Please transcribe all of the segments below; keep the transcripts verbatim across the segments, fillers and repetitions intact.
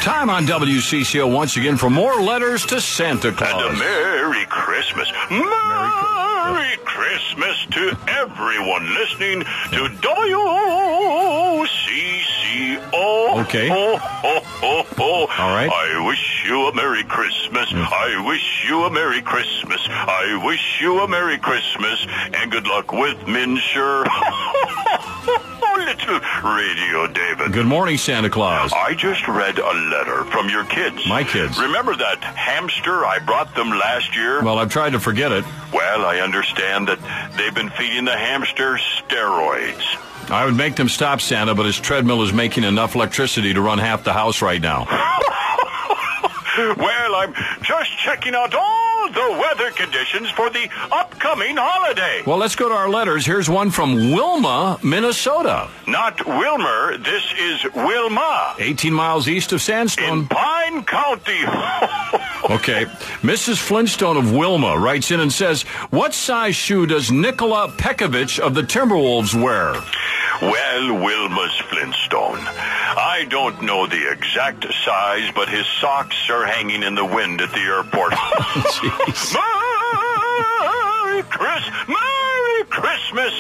Time on W C C O once again for more letters to Santa Claus. And a Merry Christmas. Merry Christmas to everyone listening to W C C O. Okay. Oh, oh, oh, oh. All right. I wish you a Merry Christmas. Mm. I wish you a Merry Christmas. I wish you a Merry Christmas. And good luck with Minsure. Little Radio David. Good morning, Santa Claus. I just read a letter from your kids. My kids. Remember that hamster I brought them last year? Well, I've tried to forget it. Well, I understand that they've been feeding the hamster steroids. I would make them stop, Santa, but his treadmill is making enough electricity to run half the house right now. Well, I'm just checking out all the weather conditions for the upcoming holiday. Well, let's go to our letters. Here's one from Wilma, Minnesota. Not Wilmer, this is Wilma. eighteen miles east of Sandstone. In Pine County. Okay. Missus Flintstone of Wilma writes in and says, what size shoe does Nikola Pekovic of the Timberwolves wear? Well, Wilma's Flintstone. I don't know the exact size, but his socks are hanging in the wind at the airport. Merry Christmas! Merry Christmas!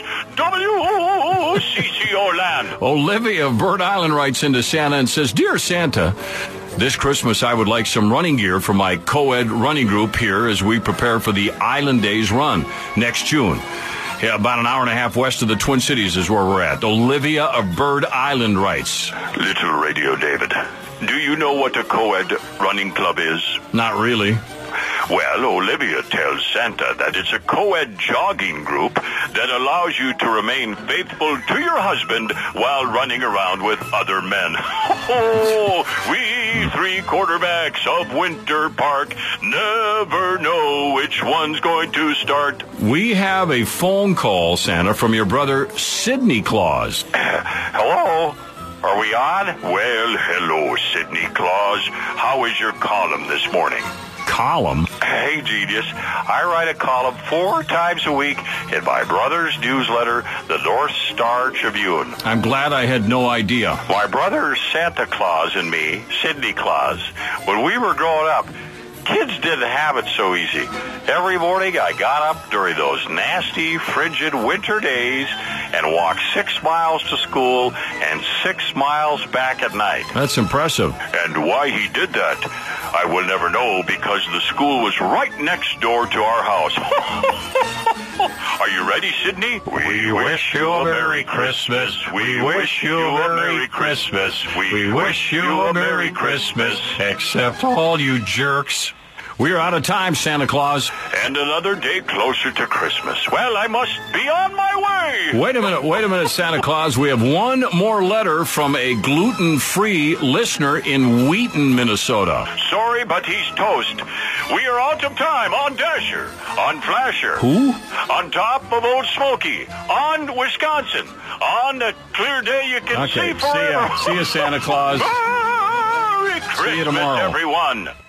W C C O land. Olivia of Bird Island writes into Santa and says, Dear Santa, this Christmas I would like some running gear for my co-ed running group here as we prepare for the Island Days run next June. Yeah, about an hour and a half west of the Twin Cities is where we're at. Olivia of Bird Island writes. Little Radio David, do you know what a co-ed running club is? Not really. Well, Olivia tells Santa that it's a co-ed jogging group that allows you to remain faithful to your husband while running around with other men. Oh, we three quarterbacks of Winter Park never know which one's going to start. We have a phone call, Santa, from your brother, Sidney Claus. Hello? Are we on? Well, hello, Sidney Claus. How is your column this morning? Column? Hey, genius. I write a column four times a week in my brother's newsletter, the North Star Tribune. I'm glad I had no idea. My brother Santa Claus and me, Sidney Claus, when we were growing up, kids didn't have it so easy. Every morning I got up during those nasty, frigid winter days and walked six miles to school and six miles back at night. That's impressive. And why he did that, I will never know because the school was right next door to our house. Are you ready, Sidney? We wish you a Merry Christmas. We wish you a Merry Christmas. We wish you a Merry Christmas. Except all you jerks. We're out of time, Santa Claus. And another day closer to Christmas. Well, I must be on my way. Wait a minute, wait a minute, Santa Claus. We have one more letter from a gluten-free listener in Wheaton, Minnesota. Sorry, but he's toast. We are out of time on Dasher, on Flasher. Who? On top of Old Smoky, on Wisconsin, on a clear day you can okay, see forever. See ya, see ya, Santa Claus. Merry See you Christmas, tomorrow. everyone.